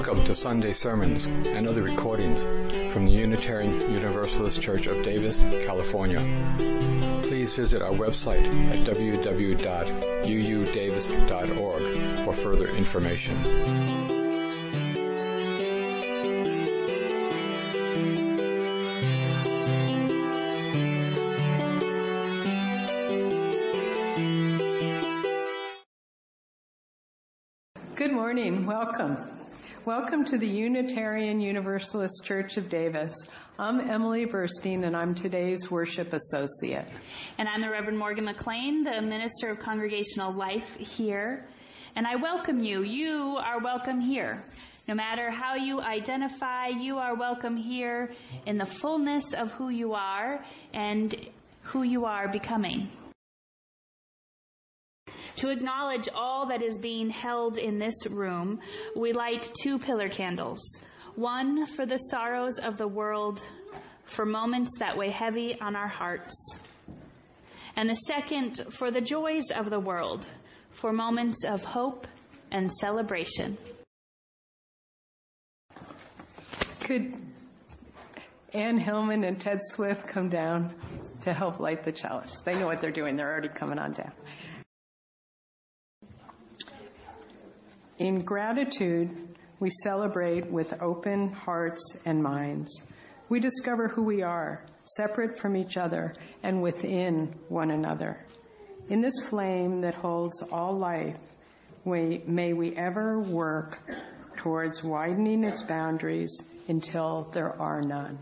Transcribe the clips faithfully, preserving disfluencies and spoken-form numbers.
Welcome to Sunday sermons and other recordings from the Unitarian Universalist Church of Davis, California. Please visit our website at w w w dot u u davis dot org for further information. Good morning. Welcome. Welcome to the Unitarian Universalist Church of Davis. I'm Emily Verstein, and I'm today's worship associate. And I'm the Reverend Morgan McLean, the Minister of Congregational Life here. And I welcome you. You are welcome here. No matter how you identify, you are welcome here in the fullness of who you are and who you are becoming. To acknowledge all that is being held in this room, we light two pillar candles. One for the sorrows of the world, for moments that weigh heavy on our hearts. And the second for the joys of the world, for moments of hope and celebration. Could Ann Hillman and Ted Swift come down to help light the chalice? They know what they're doing. They're already coming on down. In gratitude, we celebrate with open hearts and minds. We discover who we are, separate from each other and within one another. In this flame that holds all life, we, may we ever work towards widening its boundaries until there are none.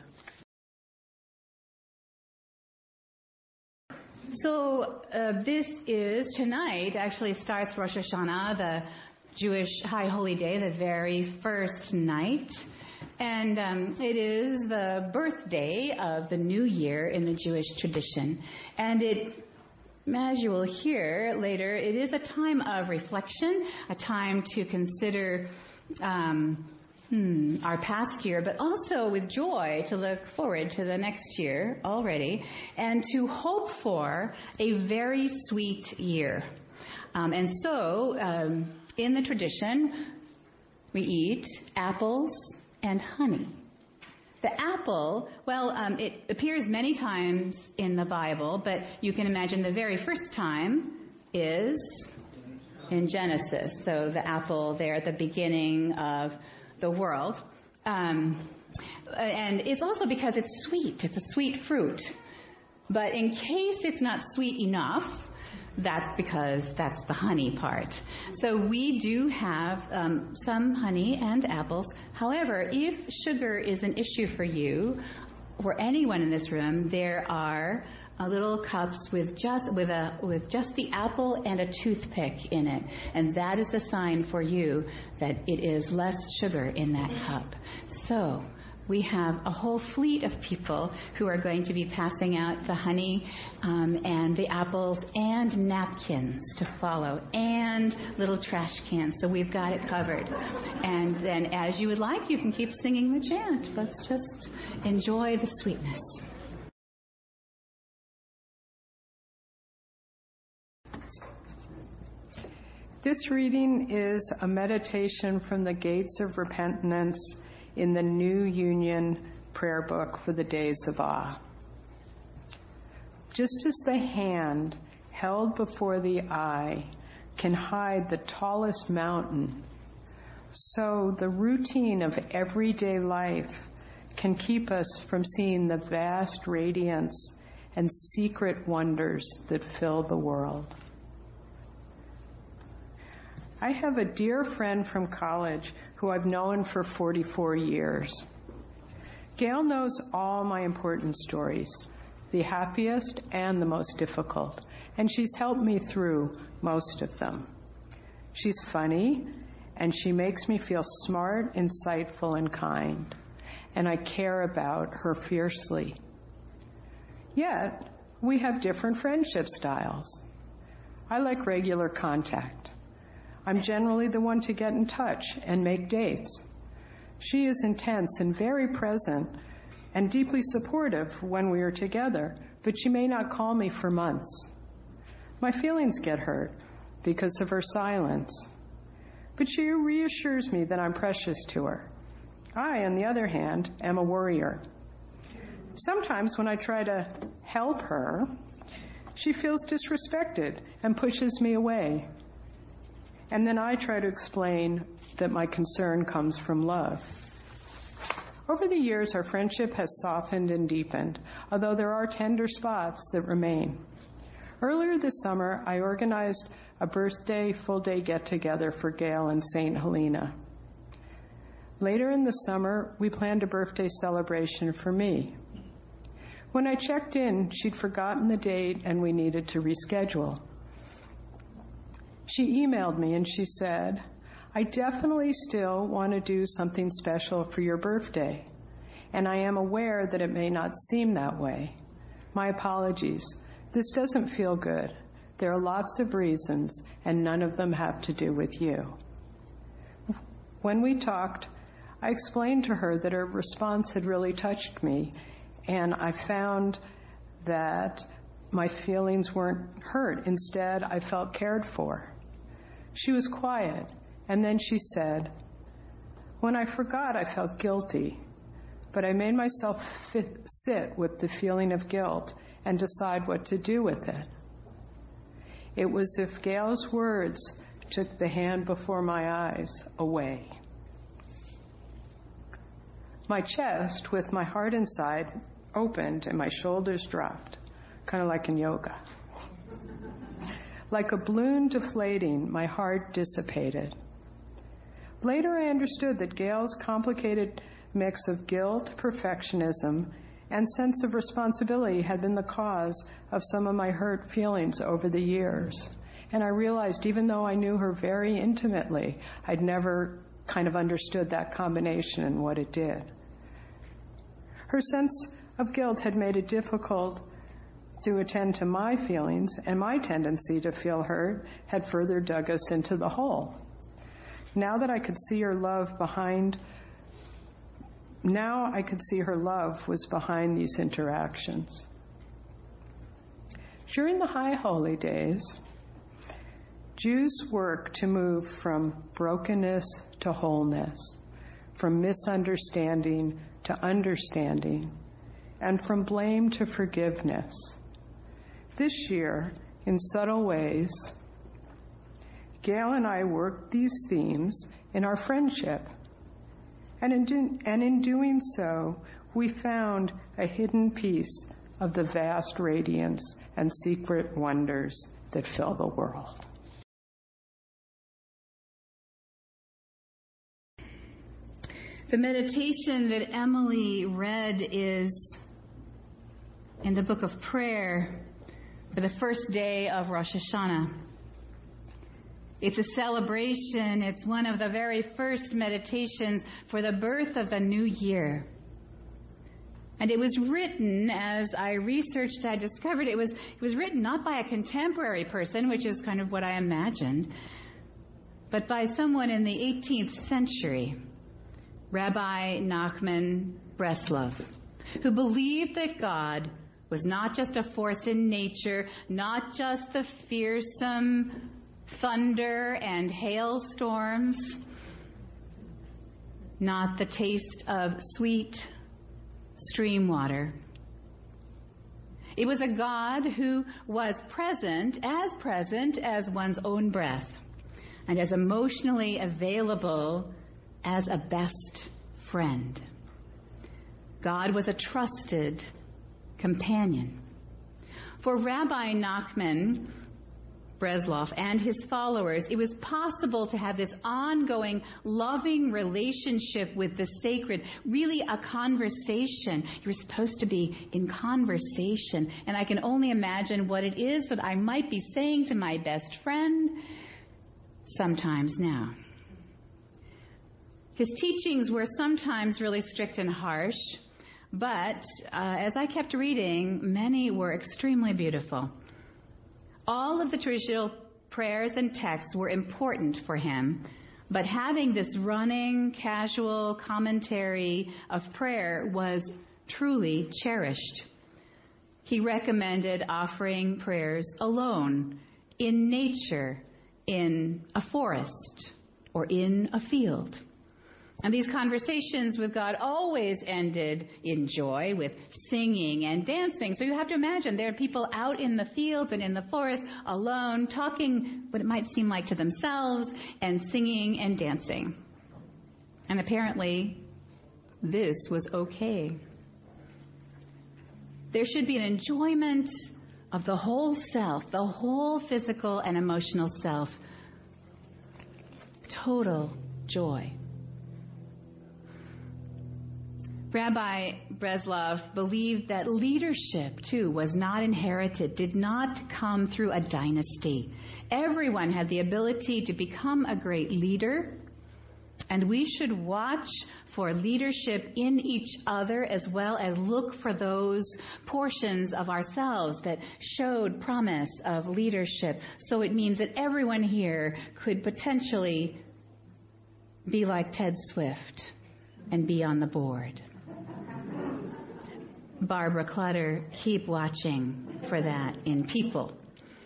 So uh, this is, tonight actually starts Rosh Hashanah, the Jewish High Holy Day, the very first night. And um, it is the birthday of the new year in the Jewish tradition. And it, as you will hear later, it is a time of reflection, a time to consider um, hmm, our past year, but also with joy to look forward to the next year already, and to hope for a very sweet year. Um, and so, um, in the tradition, we eat apples and honey. The apple, well, um, it appears many times in the Bible, but you can imagine the very first time is in Genesis. So the apple there at the beginning of the world. Um, and it's also because it's sweet. It's a sweet fruit. But in case it's not sweet enough, that's because that's the honey part. So we do have um, some honey and apples. However, if sugar is an issue for you or anyone in this room, there are uh, little cups with just with a with just the apple and a toothpick in it, and that is the sign for you that it is less sugar in that cup. So we have a whole fleet of people who are going to be passing out the honey um, and the apples and napkins to follow and little trash cans. So we've got it covered. And then as you would like, you can keep singing the chant. Let's just enjoy the sweetness. This reading is a meditation from the Gates of Repentance in the New Union Prayer Book for the Days of Awe. Just as the hand held before the eye can hide the tallest mountain, so the routine of everyday life can keep us from seeing the vast radiance and secret wonders that fill the world. I have a dear friend from college who I've known for forty-four years. Gail knows all my important stories, the happiest and the most difficult, and she's helped me through most of them. She's funny, and she makes me feel smart, insightful, and kind, and I care about her fiercely. Yet, we have different friendship styles. I like regular contact. I'm generally the one to get in touch and make dates. She is intense and very present and deeply supportive when we are together, but she may not call me for months. My feelings get hurt because of her silence. but she reassures me that I'm precious to her. I, on the other hand, am a worrier. Sometimes when I try to help her, she feels disrespected and pushes me away. And then I try to explain that my concern comes from love. Over the years, our friendship has softened and deepened, although there are tender spots that remain. Earlier this summer, I organized a birthday full-day get-together for Gail in Saint Helena. Later in the summer, we planned a birthday celebration for me. When I checked in, she'd forgotten the date and we needed to reschedule. She emailed me and she said, I definitely still want to do something special for your birthday, and I am aware that it may not seem that way. My apologies. This doesn't feel good. There are lots of reasons, and none of them have to do with you. When we talked, I explained to her that her response had really touched me, and I found that my feelings weren't hurt. Instead, I felt cared for. She was quiet, and then she said, when I forgot, I felt guilty, but I made myself fit, sit with the feeling of guilt and decide what to do with it. It was as if Gail's words took the hand before my eyes away. My chest, with my heart inside, opened and my shoulders dropped, kind of like in yoga. Like a balloon deflating, my heart dissipated. Later, I understood that Gail's complicated mix of guilt, perfectionism, and sense of responsibility had been the cause of some of my hurt feelings over the years. And I realized, even though I knew her very intimately, I'd never kind of understood that combination and what it did. Her sense of guilt had made it difficult to attend to my feelings, and my tendency to feel hurt had further dug us into the hole. Now that I could see her love behind, now I could see her love was behind these interactions. During the High Holy Days, Jews work to move from brokenness to wholeness, from misunderstanding to understanding, and from blame to forgiveness. This year, in subtle ways, Gail and I worked these themes in our friendship. And in, do, and in doing so, we found a hidden piece of the vast radiance and secret wonders that fill the world. The meditation that Emily read is in the book of prayer for the first day of Rosh Hashanah. It's a celebration. It's one of the very first meditations for the birth of a new year. And it was written, as I researched, I discovered it was it was written not by a contemporary person, which is kind of what I imagined, but by someone in the eighteenth century, Rabbi Nachman Breslov, who believed that God was not just a force in nature, not just the fearsome thunder and hailstorms, not the taste of sweet stream water. It was a God who was present, as present as one's own breath, and as emotionally available as a best friend. God was a trusted companion. For Rabbi Nachman Breslov and his followers, it was possible to have this ongoing, loving relationship with the sacred, really a conversation. You're supposed to be in conversation, and I can only imagine what it is that I might be saying to my best friend sometimes now. His teachings were sometimes really strict and harsh, but uh, as I kept reading, many were extremely beautiful. All of the traditional prayers and texts were important for him, but having this running, casual commentary of prayer was truly cherished. He recommended offering prayers alone, in nature, in a forest, or in a field. And these conversations with God always ended in joy, with singing and dancing. So you have to imagine there are people out in the fields and in the forest alone, talking what it might seem like to themselves, and singing and dancing. And apparently, this was okay. There should be an enjoyment of the whole self, the whole physical and emotional self. Total joy. Rabbi Breslov believed that leadership, too, was not inherited, did not come through a dynasty. Everyone had the ability to become a great leader, and we should watch for leadership in each other as well as look for those portions of ourselves that showed promise of leadership. So it means that everyone here could potentially be like Ted Swift and be on the board. Barbara Clutter, keep watching for that in people.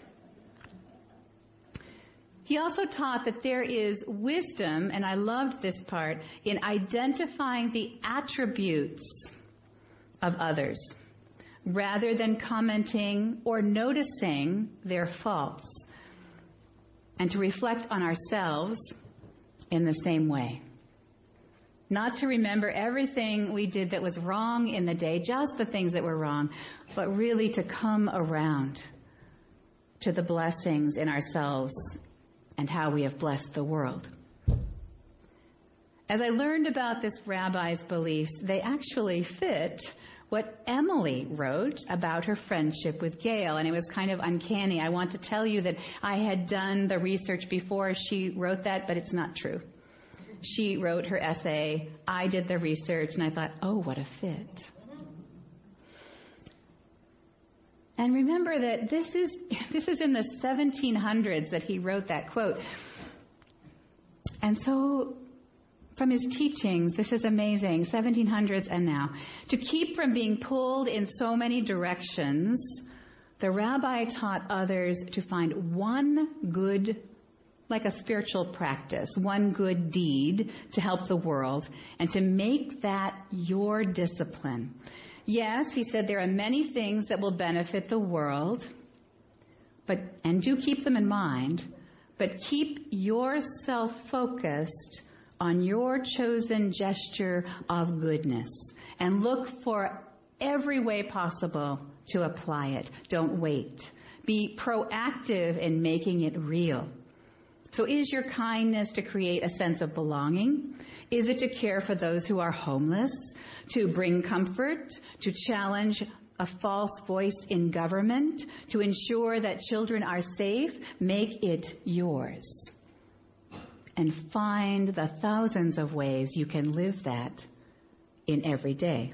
He also taught that there is wisdom, and I loved this part, in identifying the attributes of others rather than commenting or noticing their faults, and to reflect on ourselves in the same way. Not to remember everything we did that was wrong in the day, just the things that were wrong, but really to come around to the blessings in ourselves and how we have blessed the world. As I learned about this rabbi's beliefs, they actually fit what Emily wrote about her friendship with Gail, and it was kind of uncanny. I want to tell you that I had done the research before she wrote that, but it's not true. She wrote her essay, I did the research, and I thought, oh, what a fit. And remember that this is this is in the seventeen hundreds that he wrote that quote. And so from his teachings, this is amazing, seventeen hundreds and now. To keep from being pulled in so many directions, the rabbi taught others to find one good, like a spiritual practice, one good deed to help the world, and to make that your discipline. Yes, he said there are many things that will benefit the world, but and do keep them in mind, but keep yourself focused on your chosen gesture of goodness and look for every way possible to apply it. Don't wait. Be proactive in making it real. So is your kindness to create a sense of belonging? Is it to care for those who are homeless? To bring comfort? To challenge a false voice in government? To ensure that children are safe? Make it yours. And find the thousands of ways you can live that in every day.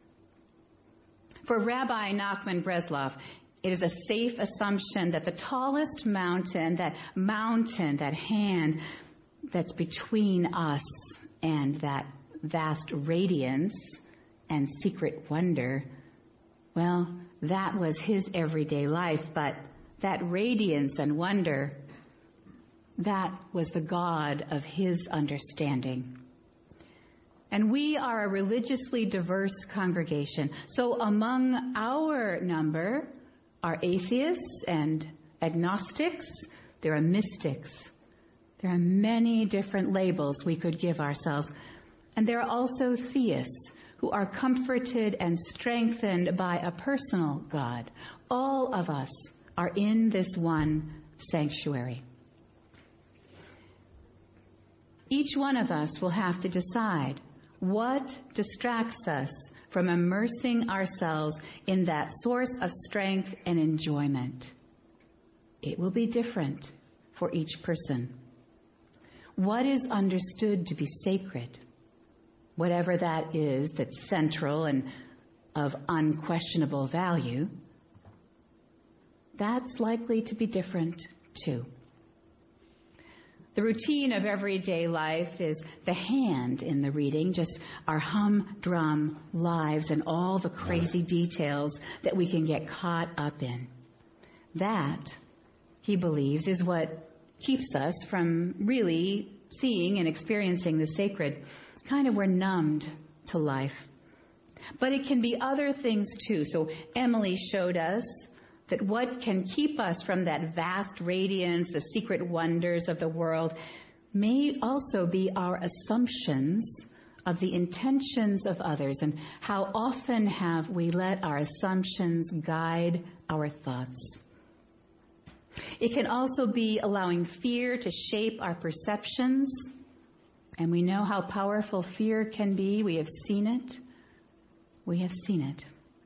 For Rabbi Nachman Breslov, it is a safe assumption that the tallest mountain, that mountain, that hand that's between us and that vast radiance and secret wonder, well, that was his everyday life, but that radiance and wonder, that was the God of his understanding. And we are a religiously diverse congregation. So among our number are atheists and agnostics. There are mystics. There are many different labels we could give ourselves. And there are also theists who are comforted and strengthened by a personal God. All of us are in this one sanctuary. Each one of us will have to decide what distracts us from immersing ourselves in that source of strength and enjoyment. It will be different for each person. What is understood to be sacred, whatever that is that's central and of unquestionable value, that's likely to be different too. The routine of everyday life is the hand in the reading, just our humdrum lives and all the crazy details that we can get caught up in. That, he believes, is what keeps us from really seeing and experiencing the sacred, kind of we're numbed to life. But it can be other things too. So Emily showed us that what can keep us from that vast radiance, the secret wonders of the world, may also be our assumptions of the intentions of others, and how often have we let our assumptions guide our thoughts. It can also be allowing fear to shape our perceptions, and we know how powerful fear can be. We have seen it. We have seen it.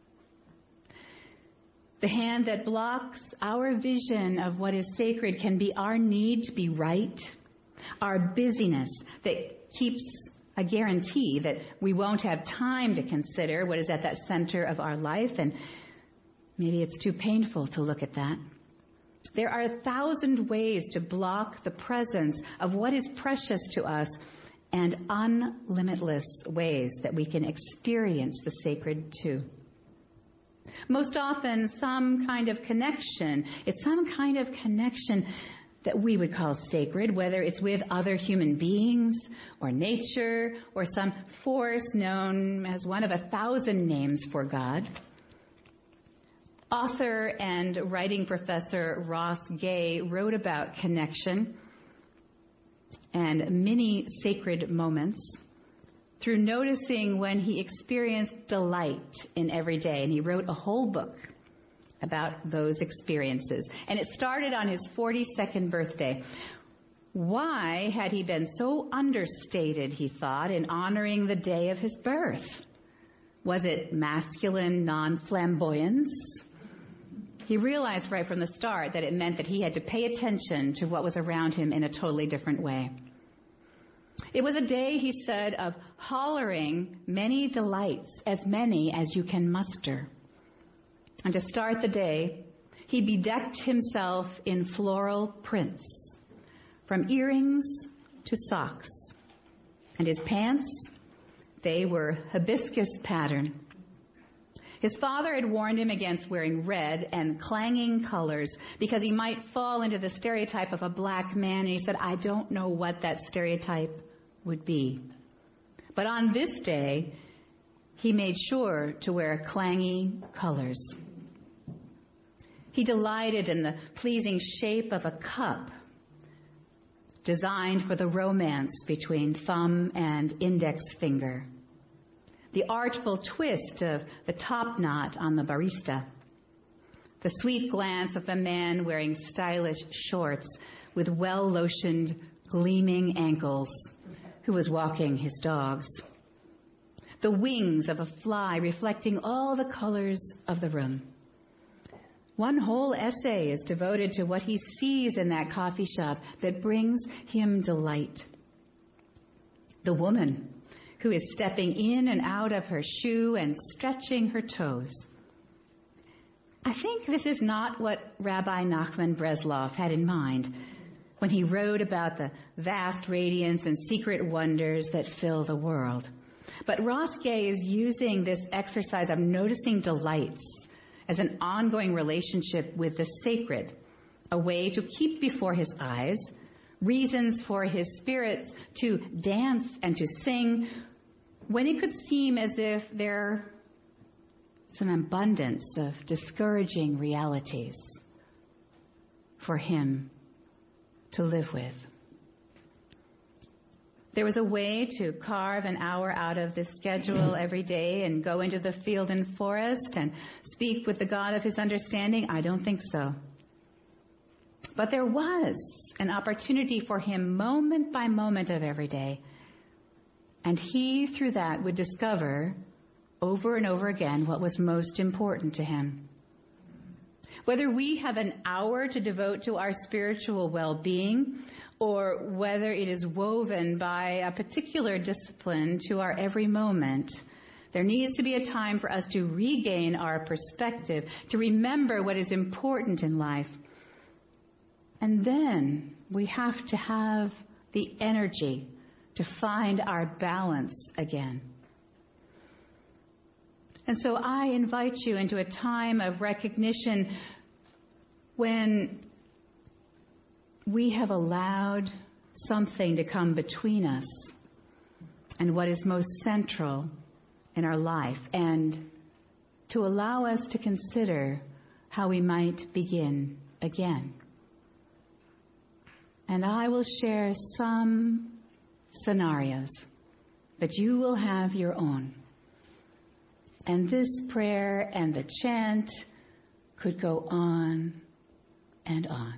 The hand that blocks our vision of what is sacred can be our need to be right, our busyness that keeps a guarantee that we won't have time to consider what is at that center of our life, and maybe it's too painful to look at that. There are a thousand ways to block the presence of what is precious to us, and unlimitless ways that we can experience the sacred too. Most often, some kind of connection, it's some kind of connection that we would call sacred, whether it's with other human beings or nature or some force known as one of a thousand names for God. Author and writing professor Ross Gay wrote about connection and many sacred moments through noticing when he experienced delight in every day. And he wrote a whole book about those experiences. And it started on his forty-second birthday. Why had he been so understated, he thought, in honoring the day of his birth? Was it masculine non-flamboyance? He realized right from the start that it meant that he had to pay attention to what was around him in a totally different way. It was a day, he said, of hollering many delights, as many as you can muster. And to start the day, he bedecked himself in floral prints, from earrings to socks. And his pants, they were hibiscus pattern. His father had warned him against wearing red and clanging colors because he might fall into the stereotype of a black man. And he said, I don't know what that stereotype would be. But on this day, he made sure to wear clangy colors. He delighted in the pleasing shape of a cup designed for the romance between thumb and index finger. The artful twist of the top knot on the barista. The sweet glance of the man wearing stylish shorts with well-lotioned, gleaming ankles who was walking his dogs. The wings of a fly reflecting all the colors of the room. One whole essay is devoted to what he sees in that coffee shop that brings him delight. The woman who is stepping in and out of her shoe and stretching her toes. I think this is not what Rabbi Nachman Breslov had in mind when he wrote about the vast radiance and secret wonders that fill the world. But Ross Gay is using this exercise of noticing delights as an ongoing relationship with the sacred, a way to keep before his eyes reasons for his spirits to dance and to sing when it could seem as if there's an abundance of discouraging realities for him to live with. There was a way to carve an hour out of this schedule every day and go into the field and forest and speak with the God of his understanding? I don't think so. But there was an opportunity for him moment by moment of every day. And he, through that, would discover over and over again what was most important to him. Whether we have an hour to devote to our spiritual well-being, or whether it is woven by a particular discipline to our every moment, there needs to be a time for us to regain our perspective, to remember what is important in life. And then we have to have the energy to find our balance again. And so I invite you into a time of recognition when we have allowed something to come between us and what is most central in our life, and to allow us to consider how we might begin again. And I will share some scenarios, but you will have your own. And this prayer and the chant could go on and on.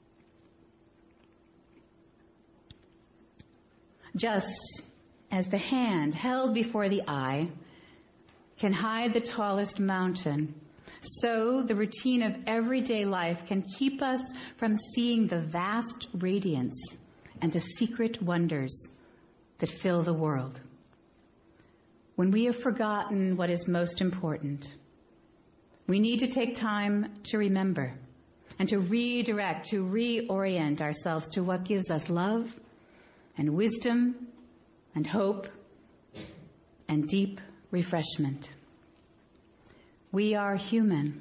Just as the hand held before the eye can hide the tallest mountain, so the routine of everyday life can keep us from seeing the vast radiance and the secret wonders that fill the world. When we have forgotten what is most important, we need to take time to remember and to redirect, to reorient ourselves to what gives us love and wisdom and hope and deep refreshment. We are human,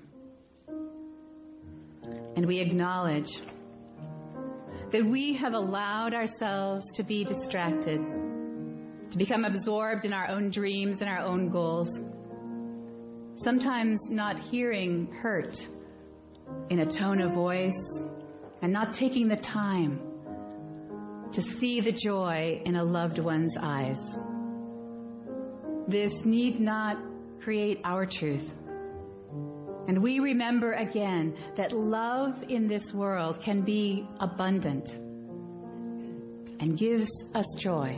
and we acknowledge that we have allowed ourselves to be distracted, to become absorbed in our own dreams and our own goals, sometimes not hearing hurt in a tone of voice and not taking the time to see the joy in a loved one's eyes. This need not create our truth. And we remember again that love in this world can be abundant and gives us joy.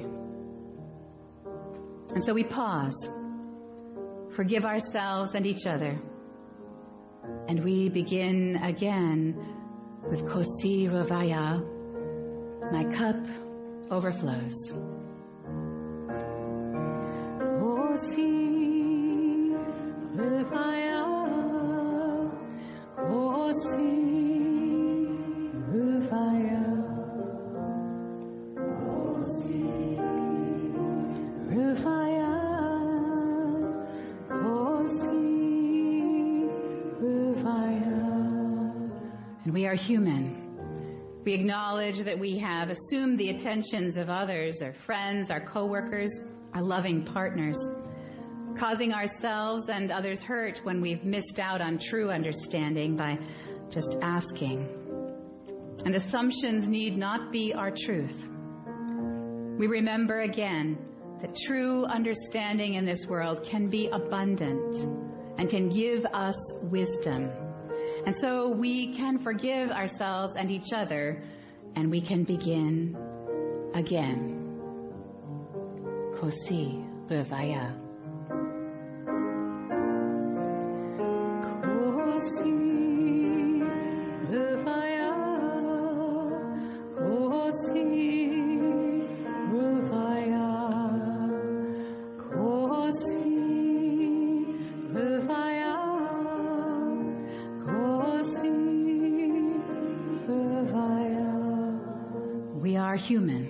And so we pause, forgive ourselves and each other, and we begin again with Kosi Ravaya, my cup overflows. Kosi Ravaya, Kosi Ravaya, Kosi Ravaya, Kosi Ravaya. And we are human. We acknowledge that we have assumed the attentions of others, our friends, our co-workers, our loving partners, causing ourselves and others hurt when we've missed out on true understanding by just asking. And assumptions need not be our truth. We remember again that true understanding in this world can be abundant and can give us wisdom. And so we can forgive ourselves and each other, and we can begin again. Kosi Ravaya. Kosi Ravaya. Kosi Ravaya. Kosi Ravaya. We are human.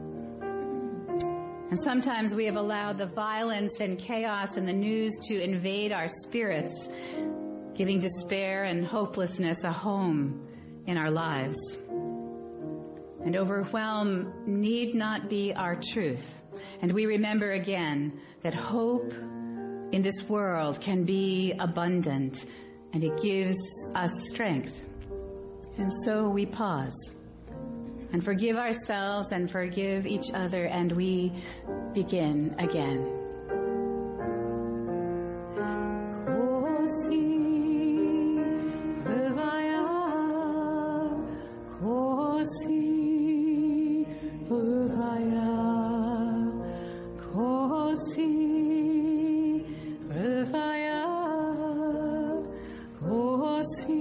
And sometimes we have allowed the violence and chaos in the news to invade our spirits, giving despair and hopelessness a home in our lives. And overwhelm need not be our truth. And we remember again that hope in this world can be abundant, and it gives us strength. And so we pause and forgive ourselves and forgive each other, and we begin again. Kosi Ravaya, Kosi Ravaya, Kosi Ravaya, Kosi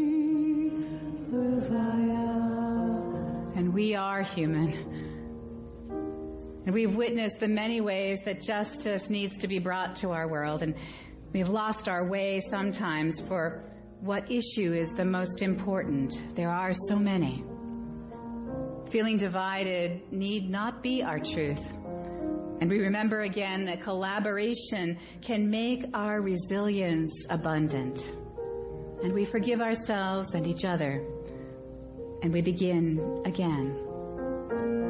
Ravaya. And we are human. And we've witnessed the many ways that justice needs to be brought to our world. And we've lost our way sometimes for what issue is the most important. There are so many. Feeling divided need not be our truth. And we remember again that collaboration can make our resilience abundant. And we forgive ourselves and each other. And we begin again.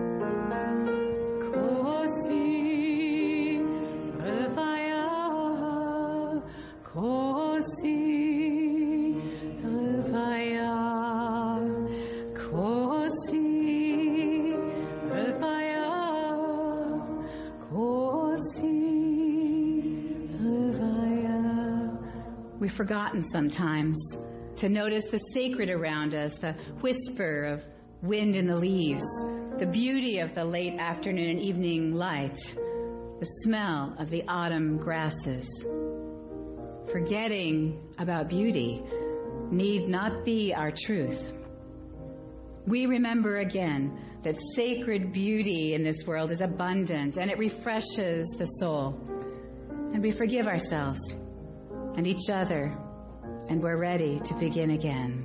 We've forgotten sometimes to notice the sacred around us, the whisper of wind in the leaves, the beauty of the late afternoon and evening light, the smell of the autumn grasses. Forgetting about beauty need not be our truth. We remember again that sacred beauty in this world is abundant and it refreshes the soul. And we forgive ourselves and each other, and we're ready to begin again.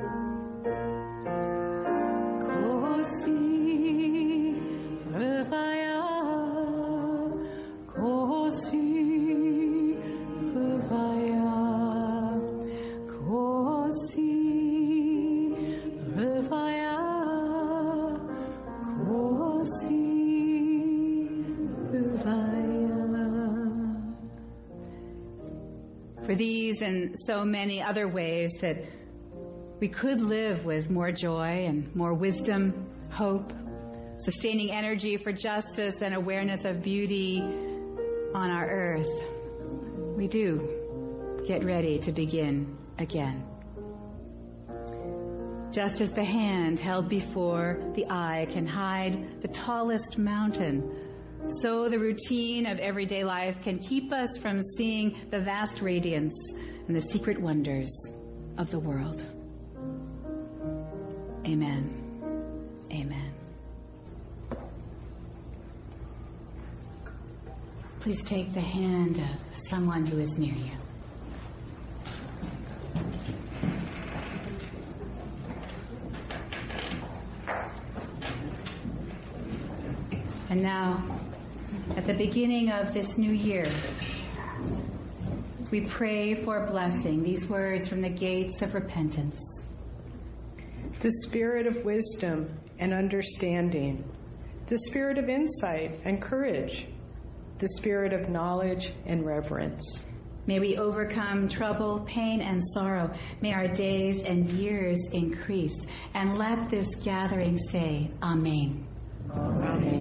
For these and so many other ways that we could live with more joy and more wisdom, hope, sustaining energy for justice and awareness of beauty on our earth, we do get ready to begin again. Just as the hand held before the eye can hide the tallest mountain, so the routine of everyday life can keep us from seeing the vast radiance and the secret wonders of the world. Amen. Amen. Please take the hand of someone who is near you. And now, at the beginning of this new year, we pray for blessing, these words from the gates of repentance. The spirit of wisdom and understanding, the spirit of insight and courage, the spirit of knowledge and reverence. May we overcome trouble, pain, and sorrow. May our days and years increase. And let this gathering say, Amen. Amen.